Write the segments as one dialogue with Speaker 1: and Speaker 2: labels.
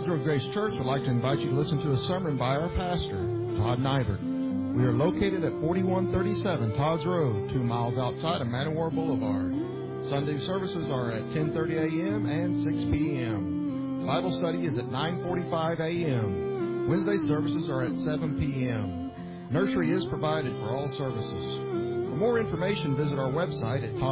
Speaker 1: Todd's Road Grace Church would like to invite you to listen to a sermon by our pastor, Todd Nivert. We are located at 4137 Todd's Road, 2 miles outside of Manowar Boulevard. Sunday services are at 10:30 a.m. and 6 p.m. Bible study is at 9:45 a.m. Wednesday services are at 7 p.m. Nursery is provided for all services. For more information, visit our website at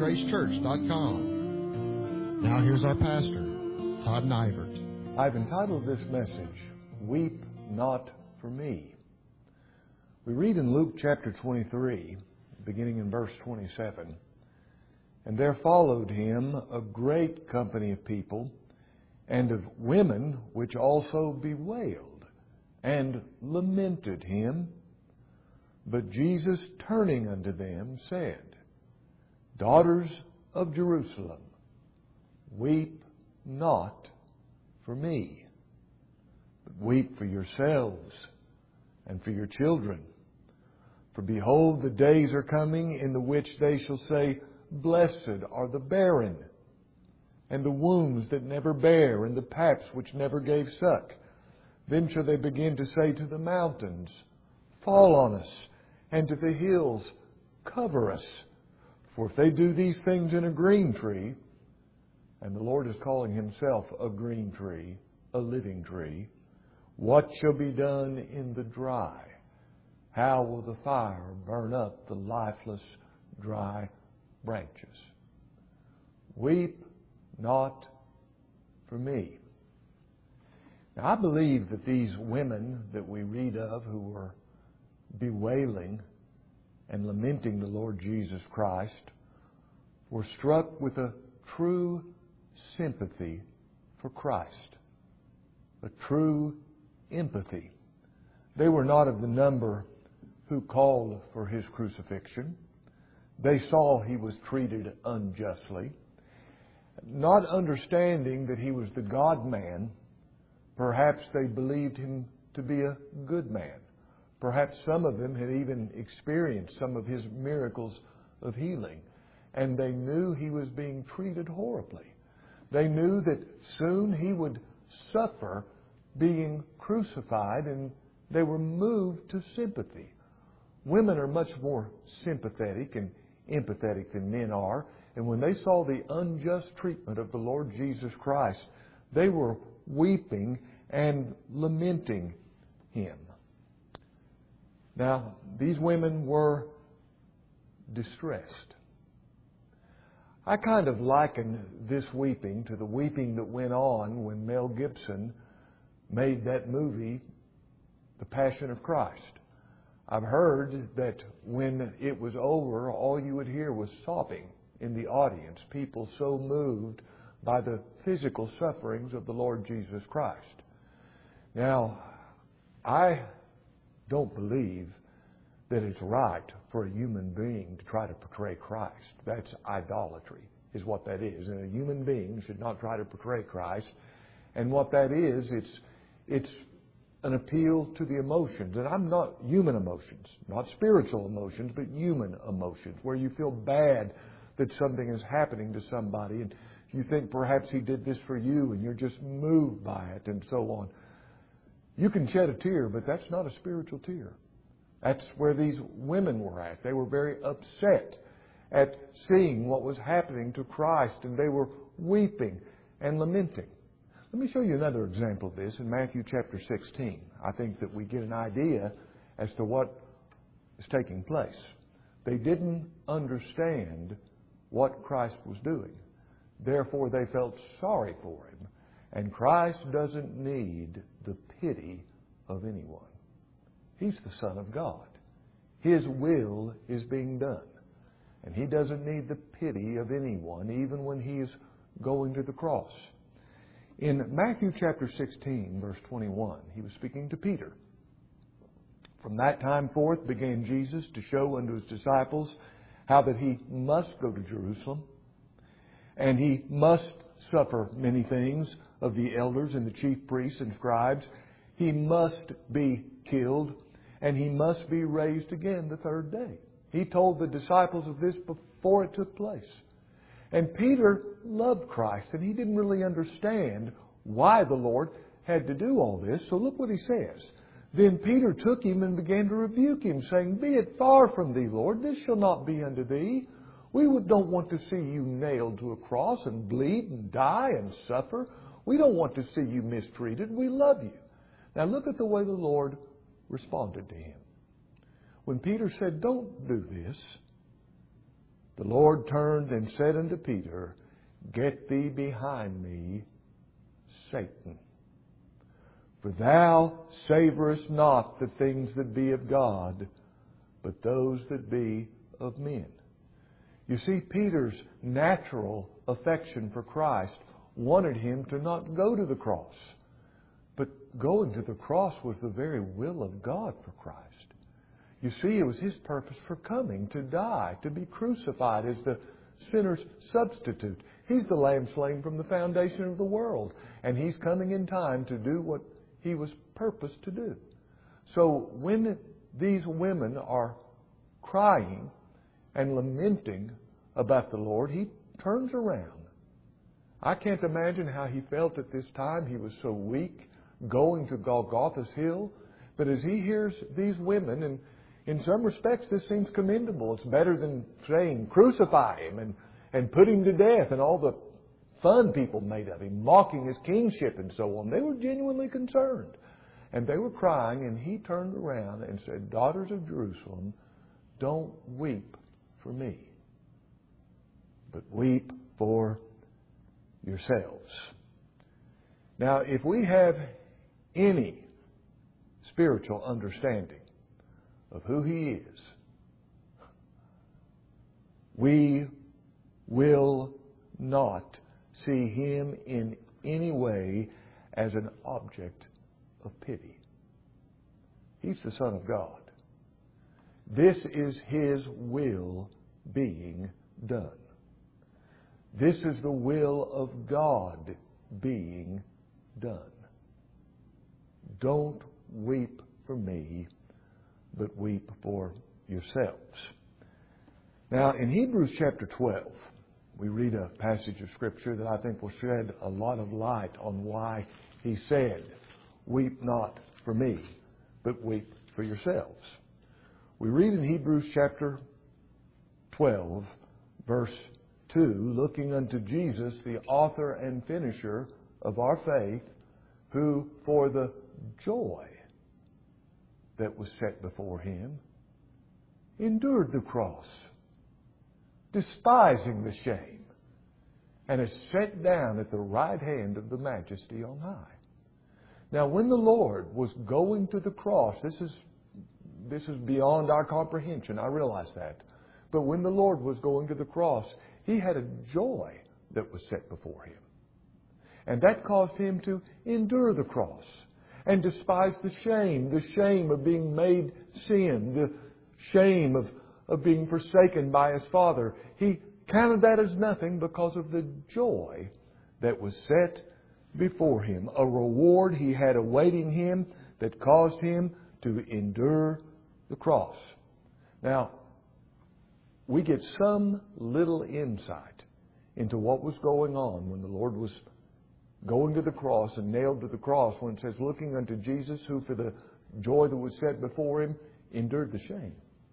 Speaker 1: toddsroadgracechurch.com. Now here's our pastor, Todd Nivert.
Speaker 2: I've entitled this message, Weep Not for Me. We read in Luke chapter 23, beginning in verse 27, "And there followed him a great company of people, and of women which also bewailed and lamented him. But Jesus, turning unto them, said, Daughters of Jerusalem, weep not for me, but weep for yourselves and for your children. For behold, the days are coming in the which they shall say, Blessed are the barren, and the wombs that never bare, and the paps which never gave suck. Then shall they begin to say to the mountains, Fall on us, and to the hills, Cover us. For if they do these things in a green tree," and the Lord is calling Himself a green tree, a living tree, "what shall be done in the dry? How will the fire burn up the lifeless, dry branches? Weep not for me." Now, I believe that these women that we read of who were bewailing and lamenting the Lord Jesus Christ were struck with a true sympathy for Christ, a true empathy. They were not of the number who called for His crucifixion. They saw He was treated unjustly. Not understanding that He was the God-man, perhaps they believed Him to be a good man. Perhaps some of them had even experienced some of His miracles of healing, and they knew He was being treated horribly. They knew that soon He would suffer being crucified, and they were moved to sympathy. Women are much more sympathetic and empathetic than men are, and when they saw the unjust treatment of the Lord Jesus Christ, they were weeping and lamenting Him. Now, these women were distressed. I kind of liken this weeping to the weeping that went on when Mel Gibson made that movie, The Passion of Christ. I've heard that when it was over, all you would hear was sobbing in the audience, people so moved by the physical sufferings of the Lord Jesus Christ. Now, I don't believe that it's right for a human being to try to portray Christ. That's idolatry, is what that is. And a human being should not try to portray Christ. And what that is, it's an appeal to the emotions. And I'm not human emotions, not spiritual emotions, but human emotions, where you feel bad that something is happening to somebody, and you think perhaps He did this for you, and you're just moved by it, and so on. You can shed a tear, but that's not a spiritual tear. That's where these women were at. They were very upset at seeing what was happening to Christ, and they were weeping and lamenting. Let me show you another example of this in Matthew chapter 16. I think that we get an idea as to what is taking place. They didn't understand what Christ was doing. Therefore, they felt sorry for Him. And Christ doesn't need the pity of anyone. He's the Son of God. His will is being done. And He doesn't need the pity of anyone, even when He's going to the cross. In Matthew chapter 16, verse 21, He was speaking to Peter. "From that time forth began Jesus to show unto His disciples how that He must go to Jerusalem, and He must suffer many things of the elders and the chief priests and scribes. He must be killed, and He must be raised again the third day." He told the disciples of this before it took place. And Peter loved Christ, and he didn't really understand why the Lord had to do all this. So look what he says. Then Peter took him and began to rebuke him, saying, Be it far from thee, Lord, this shall not be unto thee. We don't want to see you nailed to a cross and bleed and die and suffer. We don't want to see you mistreated. We love you. Now look at the way the Lord responded to him. When Peter said, Don't do this, the Lord turned and said unto Peter, Get thee behind me, Satan. For thou savorest not the things that be of God, but those that be of men. You see, Peter's natural affection for Christ wanted him to not go to the cross. But going to the cross was the very will of God for Christ. You see, it was His purpose for coming, to die, to be crucified as the sinner's substitute. He's the Lamb slain from the foundation of the world. And He's coming in time to do what He was purposed to do. So when these women are crying and lamenting about the Lord, He turns around. I can't imagine how He felt at this time. He was so weak, going to Golgotha's hill. But as He hears these women, and in some respects this seems commendable. It's better than saying, crucify Him and put Him to death, and all the fun people made of Him, mocking His kingship and so on. They were genuinely concerned. And they were crying, and He turned around and said, Daughters of Jerusalem, don't weep for me, but weep for yourselves. Now, if we have any spiritual understanding of who He is, we will not see Him in any way as an object of pity. He's the Son of God. This is His will being done. This is the will of God being done. Don't weep for me, but weep for yourselves. Now, in Hebrews chapter 12, we read a passage of Scripture that I think will shed a lot of light on why He said, Weep not for me, but weep for yourselves. We read in Hebrews chapter 12, verse 2, looking unto Jesus, the author and finisher of our faith, who for the joy that was set before Him endured the cross, despising the shame, and is set down at the right hand of the Majesty on high. Now, when the Lord was going to the cross, this is beyond our comprehension, I realize that. But when the Lord was going to the cross, He had a joy that was set before Him. And that caused Him to endure the cross and despise the shame of being made sin, the shame of being forsaken by His Father. He counted that as nothing because of the joy that was set before Him, a reward He had awaiting Him that caused Him to endure the cross. Now, we get some little insight into what was going on when the Lord was going to the cross and nailed to the cross, when it says, looking unto Jesus, who for the joy that was set before Him endured the shame.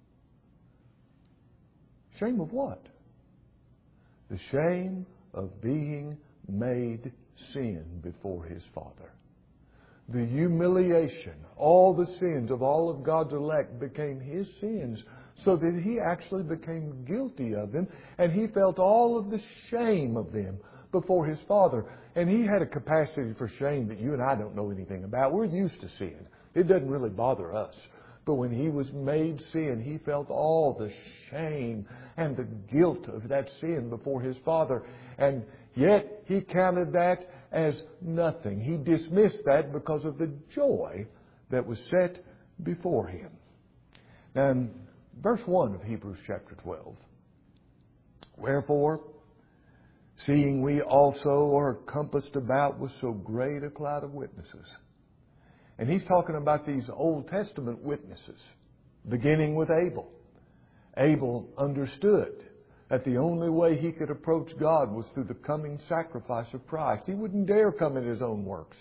Speaker 2: Shame of what? The shame of being made sin before His Father. The humiliation, all the sins of all of God's elect became His sins, so that He actually became guilty of them, and He felt all of the shame of them before His Father. And He had a capacity for shame that you and I don't know anything about. We're used to sin. It doesn't really bother us. But when He was made sin, He felt all the shame and the guilt of that sin before His Father. And yet He counted that as nothing. He dismissed that because of the joy that was set before Him. Now, in verse 1 of Hebrews chapter 12, Wherefore, seeing we also are compassed about with so great a cloud of witnesses. And he's talking about these Old Testament witnesses, beginning with Abel. Abel understood that the only way he could approach God was through the coming sacrifice of Christ. He wouldn't dare come in his own works.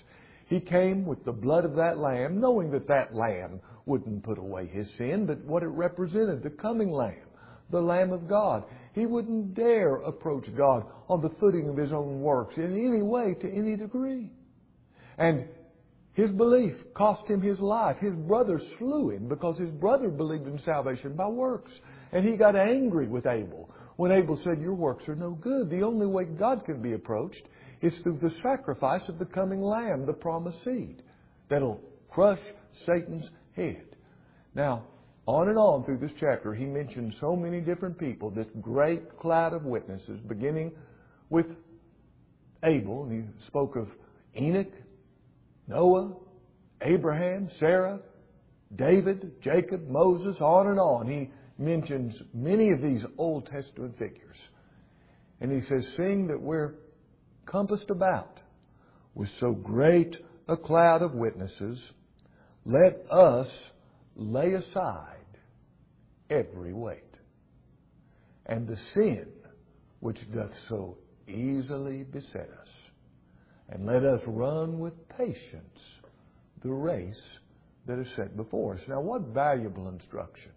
Speaker 2: He came with the blood of that lamb, knowing that that lamb wouldn't put away his sin, but what it represented, the coming lamb, the Lamb of God. He wouldn't dare approach God on the footing of his own works in any way, to any degree. And his belief cost him his life. His brother slew him because his brother believed in salvation by works. And he got angry with Abel when Abel said, your works are no good. The only way God can be approached is through the sacrifice of the coming Lamb, the promised seed, that'll crush Satan's head. Now, on and on through this chapter, he mentions so many different people, this great cloud of witnesses, beginning with Abel. And he spoke of Enoch, Noah, Abraham, Sarah, David, Jacob, Moses, on and on. He mentions many of these Old Testament figures. And he says, seeing that we're compassed about with so great a cloud of witnesses, let us lay aside every weight and the sin which doth so easily beset us, and let us run with patience the race that is set before us. Now, what valuable instruction.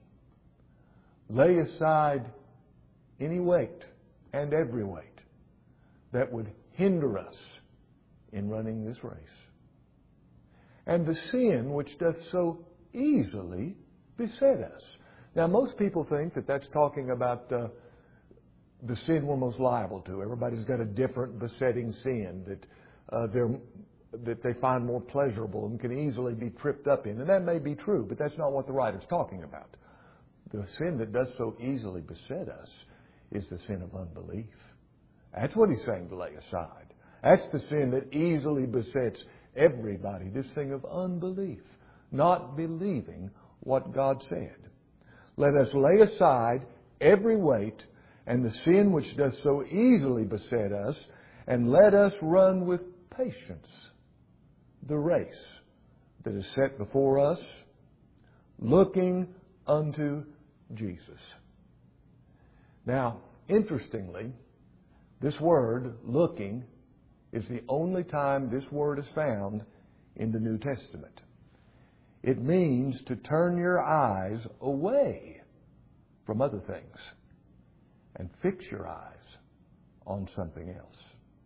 Speaker 2: Lay aside any weight and every weight that would hinder us in running this race, and the sin which doth so easily beset us. Now, most people think that that's talking about the sin we're most liable to. Everybody's got a different besetting sin that they find more pleasurable and can easily be tripped up in. And that may be true, but that's not what the writer's talking about. The sin that does so easily beset us is the sin of unbelief. That's what he's saying to lay aside. That's the sin that easily besets everybody, this thing of unbelief, not believing what God said. Let us lay aside every weight and the sin which does so easily beset us, and let us run with patience the race that is set before us, looking unto Jesus. Now, interestingly, this word, looking, is the only time this word is found in the New Testament. It means to turn your eyes away from other things and fix your eyes on something else.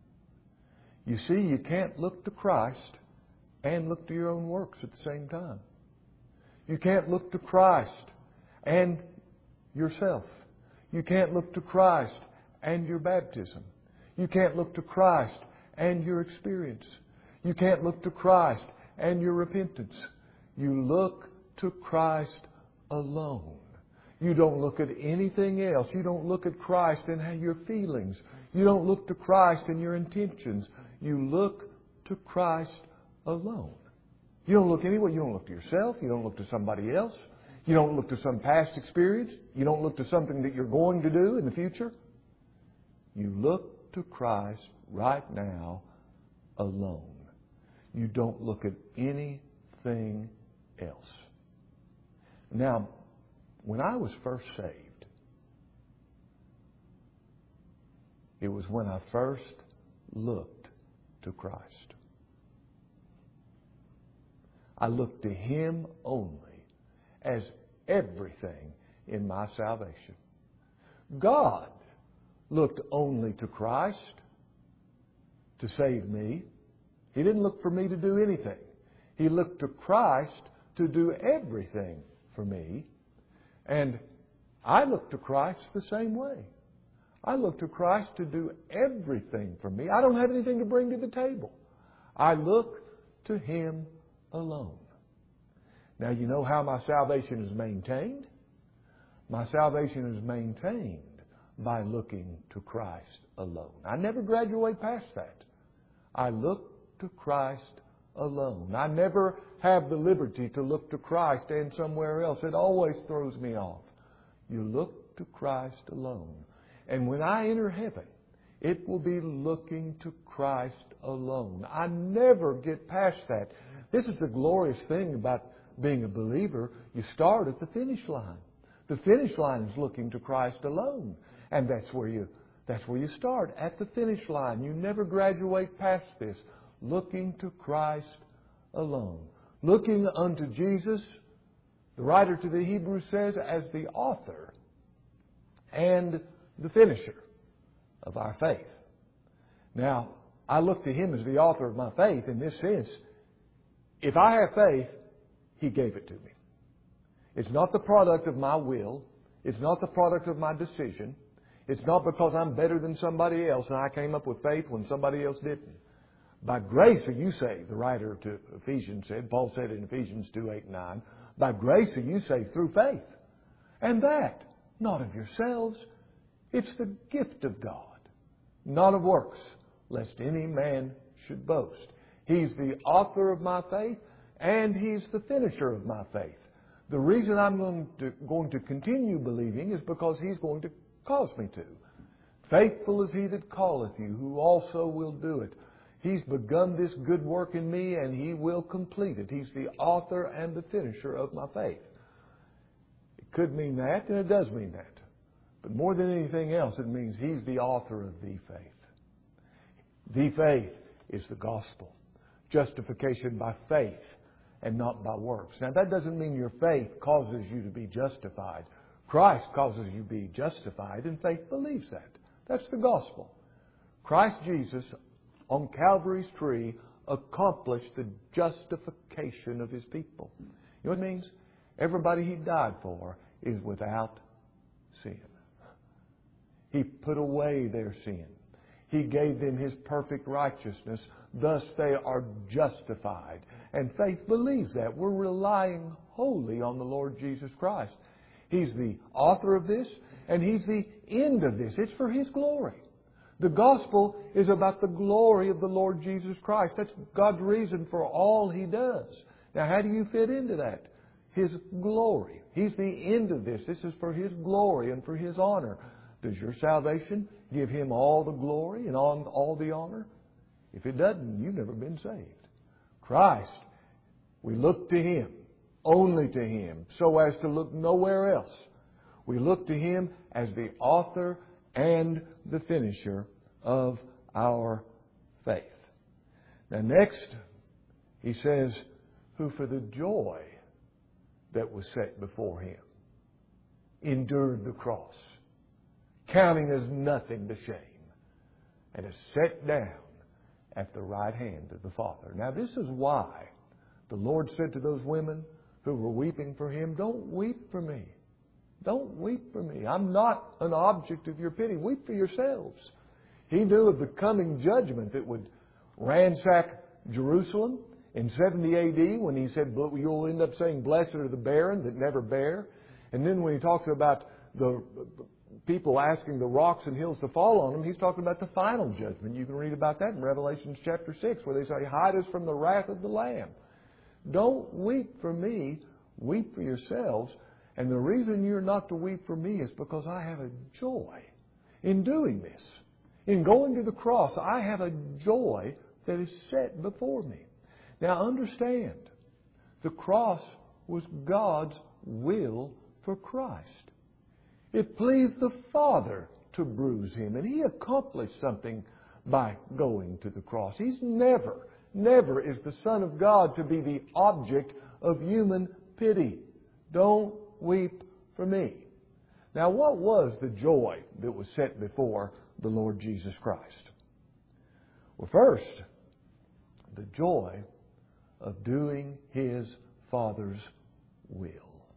Speaker 2: You see, you can't look to Christ and look to your own works at the same time. You can't look to Christ and yourself. You can't look to Christ and your baptism. You can't look to Christ and your experience. You can't look to Christ and your repentance. You look to Christ alone. You don't look at anything else. You don't look at Christ and your feelings. You don't look to Christ and your intentions. You look to Christ alone. You don't look anywhere. You don't look to yourself. You don't look to somebody else. You don't look to some past experience. You don't look to something that you're going to do in the future. You look to Christ right now alone. You don't look at anything else. Now, when I was first saved, it was when I first looked to Christ. I looked to Him only as everything in my salvation. God looked only to Christ to save me. He didn't look for me to do anything. He looked to Christ to do everything for me. And I look to Christ the same way. I look to Christ to do everything for me. I don't have anything to bring to the table. I look to Him alone. Now, you know how my salvation is maintained? My salvation is maintained by looking to Christ alone. I never graduate past that. I look to Christ alone. I never have the liberty to look to Christ and somewhere else. It always throws me off. You look to Christ alone. And when I enter heaven, it will be looking to Christ alone. I never get past that. This is the glorious thing about being a believer. You start at the finish line. The finish line is looking to Christ alone. And that's where you start, at the finish line. You never graduate past this. Looking to Christ alone. Looking unto Jesus, the writer to the Hebrews says, as the author and the finisher of our faith. Now, I look to Him as the author of my faith in this sense. If I have faith, He gave it to me. It's not the product of my will. It's not the product of my decision. It's not because I'm better than somebody else and I came up with faith when somebody else didn't. By grace are you saved, the writer to Ephesians said. Paul said in Ephesians 2:8-9. By grace are you saved through faith. And that, not of yourselves. It's the gift of God, not of works, lest any man should boast. He's the author of my faith, and He's the finisher of my faith. The reason I'm going to continue believing is because He's going to cause me to. Faithful is He that calleth you, who also will do it. He's begun this good work in me, and He will complete it. He's the author and the finisher of my faith. It could mean that, and it does mean that. But more than anything else, it means He's the author of the faith. The faith is the gospel. Justification by faith and not by works. Now, that doesn't mean your faith causes you to be justified. Christ causes you to be justified, and faith believes that. That's the gospel. Christ Jesus on Calvary's tree accomplished the justification of His people. You know what it means? Everybody He died for is without sin. He put away their sin. He gave them His perfect righteousness. Thus they are justified. And faith believes that. We're relying wholly on the Lord Jesus Christ. He's the author of this, and He's the end of this. It's for His glory. The gospel is about the glory of the Lord Jesus Christ. That's God's reason for all He does. Now, how do you fit into that? His glory. He's the end of this. This is for His glory and for His honor. Does your salvation give Him all the glory and all the honor? If it doesn't, you've never been saved. Christ, we look to Him, only to Him, so as to look nowhere else. We look to Him as the author and the finisher of our faith. Now next, he says, who for the joy that was set before Him endured the cross, counting as nothing the shame, and is set down at the right hand of the Father. Now this is why the Lord said to those women who were weeping for Him, don't weep for me. Don't weep for me. I'm not an object of your pity. Weep for yourselves. He knew of the coming judgment that would ransack Jerusalem in 70 A.D. when He said, you'll end up saying, blessed are the barren that never bear. And then when He talks about the people asking the rocks and hills to fall on them, He's talking about the final judgment. You can read about that in Revelation chapter 6, where they say, hide us from the wrath of the Lamb. Don't weep for me. Weep for yourselves. And the reason you're not to weep for me is because I have a joy in doing this. In going to the cross, I have a joy that is set before me. Now understand, the cross was God's will for Christ. It pleased the Father to bruise Him, and He accomplished something by going to the cross. He's never is the Son of God to be the object of human pity. Don't weep for me. Now, what was the joy that was set before the Lord Jesus Christ? Well, first, the joy of doing His Father's will.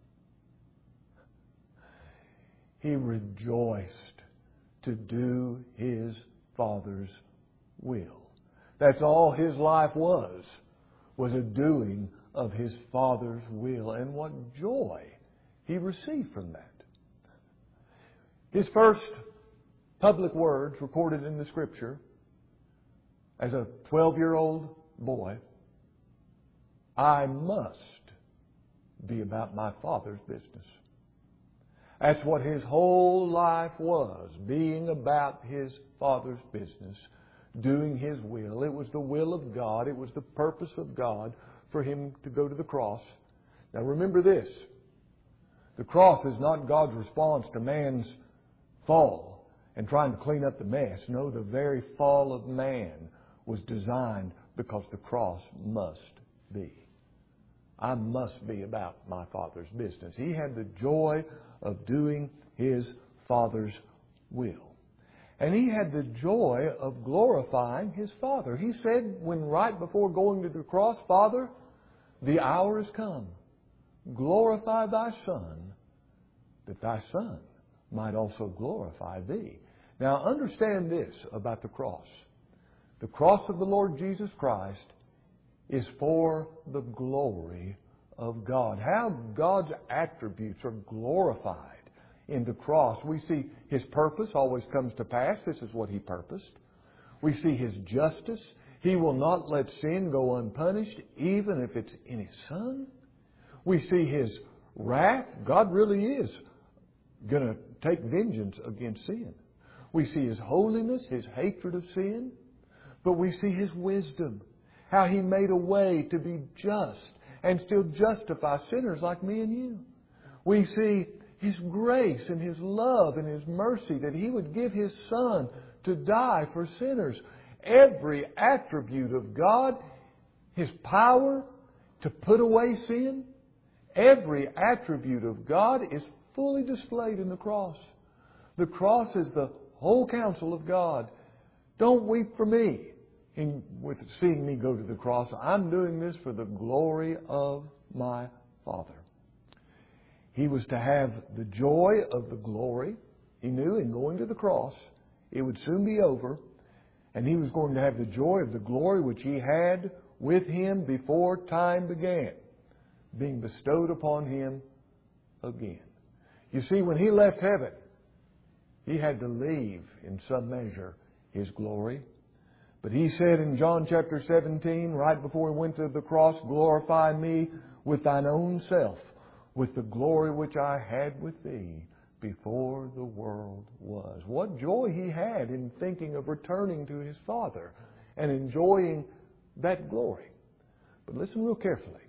Speaker 2: He rejoiced to do His Father's will. That's all His life was a doing of His Father's will. And what joy He received from that. His first public words recorded in the Scripture as a 12-year-old boy, I must be about my Father's business. That's what His whole life was, being about His Father's business, doing His will. It was the will of God. It was the purpose of God for Him to go to the cross. Now remember this. The cross is not God's response to man's fall and trying to clean up the mess. No, the very fall of man was designed because the cross must be. I must be about my Father's business. He had the joy of doing His Father's will. And He had the joy of glorifying His Father. He said when right before going to the cross, Father, the hour has come. Glorify Thy Son, that Thy Son might also glorify Thee. Now understand this about the cross. The cross of the Lord Jesus Christ is for the glory of God. How God's attributes are glorified in the cross. We see His purpose always comes to pass. This is what He purposed. We see His justice. He will not let sin go unpunished, even if it's in His Son. We see His wrath. God really is going to take vengeance against sin. We see His holiness, His hatred of sin. But we see His wisdom. How He made a way to be just and still justify sinners like me and you. We see His grace and His love and His mercy that He would give His Son to die for sinners. Every attribute of God, His power to put away sin, every attribute of God is fully displayed in the cross. The cross is the whole counsel of God. Don't weep for me with seeing me go to the cross. I'm doing this for the glory of my Father. He was to have the joy of the glory. He knew in going to the cross it would soon be over. And He was going to have the joy of the glory which He had with Him before time began, being bestowed upon Him again. You see, when He left heaven, He had to leave, in some measure, His glory. But He said in John chapter 17, right before He went to the cross, glorify me with Thine own self, with the glory which I had with Thee before the world was. What joy He had in thinking of returning to His Father and enjoying that glory. But listen real carefully.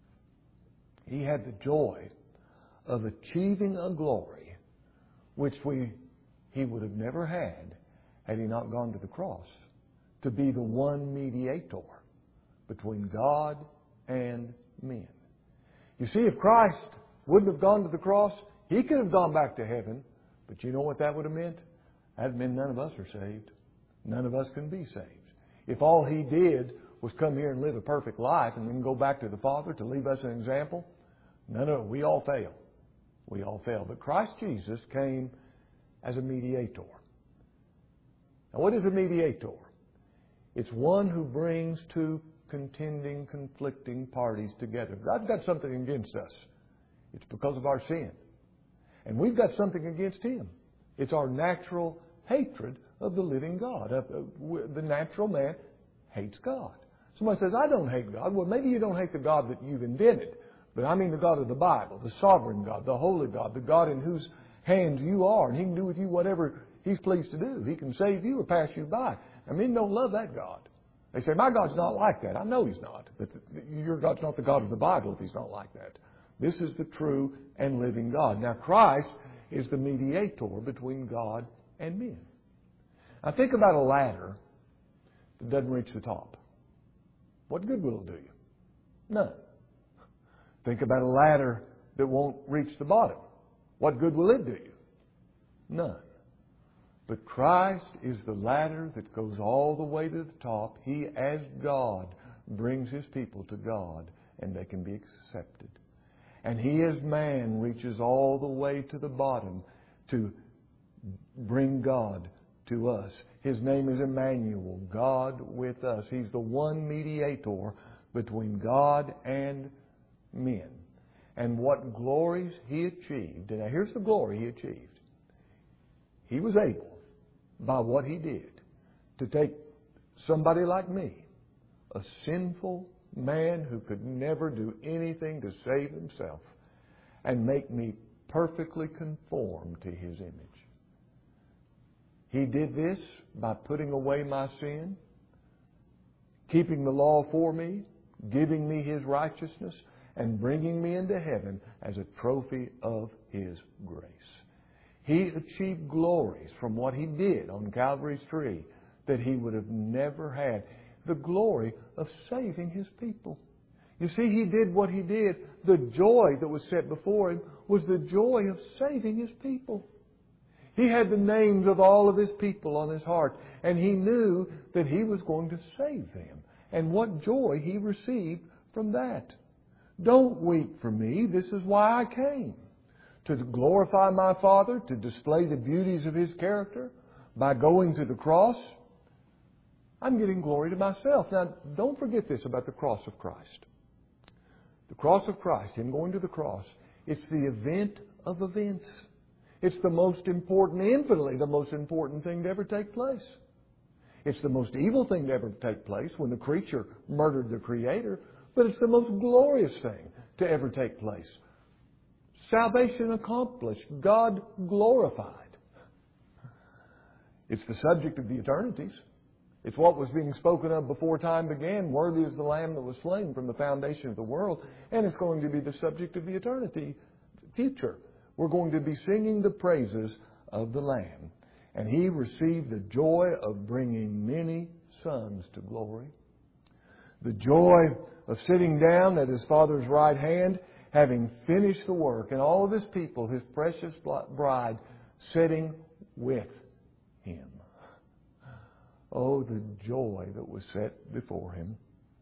Speaker 2: He had the joy of achieving a glory which He would have never had He not gone to the cross, to be the one mediator between God and men. You see, if Christ wouldn't have gone to the cross, He could have gone back to heaven. But you know what that would have meant? That would mean none of us are saved. None of us can be saved. If all He did was come here and live a perfect life and then go back to the Father to leave us an example, we all fail. We all fail. But Christ Jesus came as a mediator. Now, what is a mediator? It's one who brings two contending, conflicting parties together. God's got something against us. It's because of our sin. And we've got something against Him. It's our natural hatred of the living God. The natural man hates God. Somebody says, I don't hate God. Well, maybe you don't hate the God that you've invented. But I mean the God of the Bible, the sovereign God, the holy God, the God in whose hands you are. And He can do with you whatever He's pleased to do. He can save you or pass you by. I mean, don't love that God. They say, my God's not like that. I know He's not. But your God's not the God of the Bible if He's not like that. This is the true and living God. Now, Christ is the mediator between God and men. Now, think about a ladder that doesn't reach the top. What good will it do you? None. Think about a ladder that won't reach the bottom. What good will it do you? None. But Christ is the ladder that goes all the way to the top. He, as God, brings His people to God, and they can be accepted. And He, as man, reaches all the way to the bottom to bring God to us. His name is Emmanuel, God with us. He's the one mediator between God and men. And what glories He achieved. And now here's the glory He achieved. He was able, by what He did, to take somebody like me, a sinful man who could never do anything to save himself, and make me perfectly conform to His image. He did this by putting away my sin, keeping the law for me, giving me His righteousness, and bringing me into heaven as a trophy of His grace. He achieved glories from what He did on Calvary's tree that He would have never had. The glory of saving His people. You see, he did what he did. The joy that was set before him was the joy of saving his people. He had the names of all of his people on his heart, and he knew that he was going to save them. And what joy he received from that. Don't weep for me. This is why I came. To glorify my Father, to display the beauties of His character by going to the cross. I'm getting glory to myself. Now, don't forget this about the cross of Christ. The cross of Christ, Him going to the cross, it's the event of events. It's the most important, infinitely the most important thing to ever take place. It's the most evil thing to ever take place when the creature murdered the Creator, but it's the most glorious thing to ever take place. Salvation accomplished, God glorified. It's the subject of the eternities. It's what was being spoken of before time began. Worthy is the Lamb that was slain from the foundation of the world. And it's going to be the subject of the eternity future. We're going to be singing the praises of the Lamb. And He received the joy of bringing many sons to glory. The joy of sitting down at His Father's right hand, having finished the work, and all of His people, His precious bride, sitting with Him. Oh, the joy that was set before Him.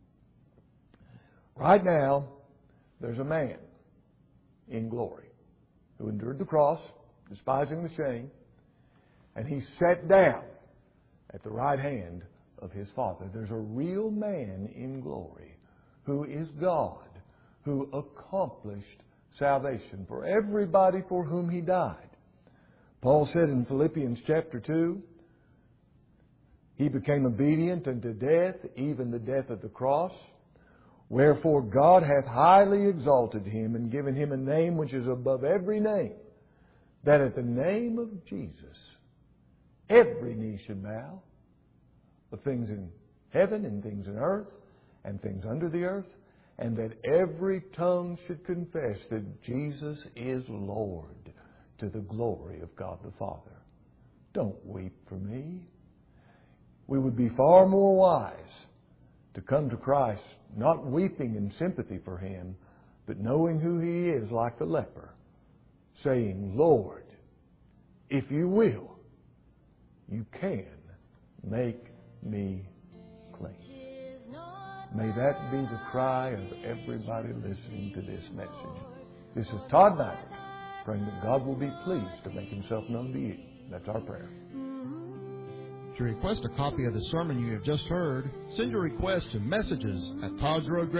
Speaker 2: Right now, there's a man in glory who endured the cross, despising the shame, and He sat down at the right hand of His Father. There's a real man in glory who is God, who accomplished salvation for everybody for whom He died. Paul said in Philippians chapter 2, He became obedient unto death, even the death of the cross. Wherefore God hath highly exalted Him and given Him a name which is above every name, that at the name of Jesus every knee should bow, of things in heaven and things in earth and things under the earth, and that every tongue should confess that Jesus is Lord, to the glory of God the Father. Don't weep for me. We would be far more wise to come to Christ, not weeping in sympathy for Him, but knowing who He is like the leper, saying, Lord, if you will, you can make me clean. May that be the cry of everybody listening to this message. This is Todd Nyberg, praying that God will be pleased to make Himself known to you. That's our prayer.
Speaker 1: To request a copy of the sermon you have just heard, send your request to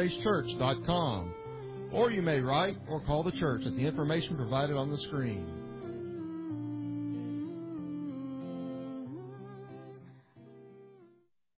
Speaker 1: messages@ToddsRoadGraceChurch.com, or you may write or call the church at the information provided on the screen.